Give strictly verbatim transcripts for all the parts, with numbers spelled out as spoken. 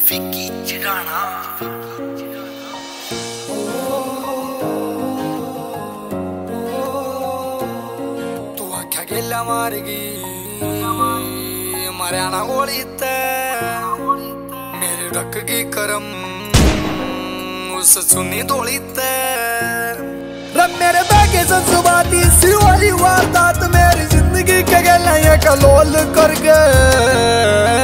FICCI चिड़ाना तू आख्या गेल्या मारगी मरियाना ओळीत मेरी ढक की करम उस सुनी दोळीत रब मेरे बैगे जज्बाती सी वाली वारदात मेरी जिंदगी के गले ये कलोल कर गए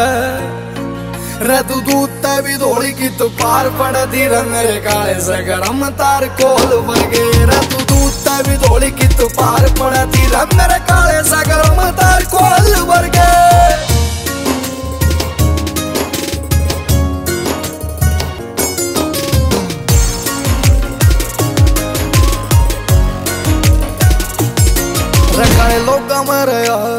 रे तू दूध भी धोली की तो पार पड़ दी रे मेरे काले से गरम तार कोल वर्गे रे तू दूध भी धोली की तो पार पड़ दी रे मेरे काले से गरम तार कोल वर्गे रखाले लोग मरे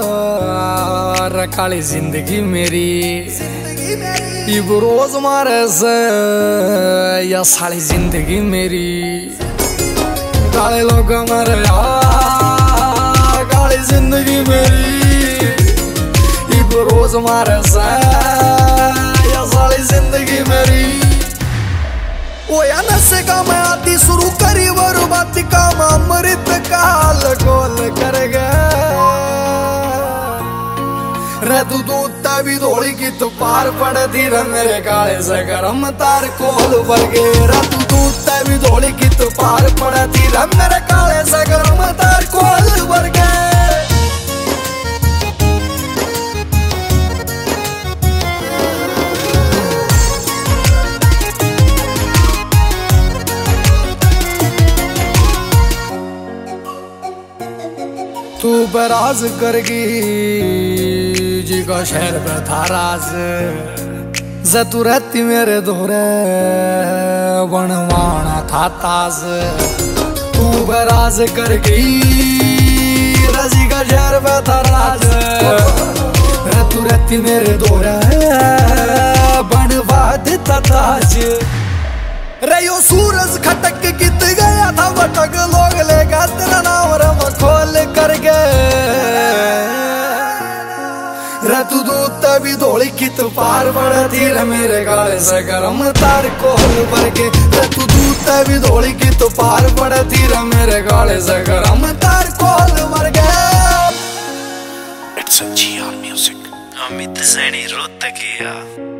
रखाली जिंदगी मेरी इब रोज मारे से या साली जिंदगी मेरी काले लोग मरे काली जिंदगी मेरी इब रोज मारे से या साली जिंदगी मेरी ओ या नशे का मैं आती शुरू करी बर्बादी का अमृत काल गोल कर गया रे तू दूध भी धोली की तो पार पड़ दी रे मेरे काले से गरम तार कोल वर्गे रे तू दूध भी धोली की तो पार पड़ दी रे मेरे काले से गरम तार कोल वर्गे तू बराज करगी जी का शहर पे था राज जतू रहती मेरे दोरे बनवाना था ताज तू बराज करगी रजी का शहर पे था राज तू रहती मेरे दोरे बनवा देता ताज रे यो सूरज खटक कित गया था भटक लोग लेगा तेरा नाम रम खोल कर गए रे तू दूध भी धोली की तो पार पड़ती रे मेरे काले से गरम तार कोल भर के रे तू दूध भी धोली की तो पार पड़ती रे मेरे काले से गरम तार कोल भर गए। It's a G R music. Amit Saini Rohatkiya.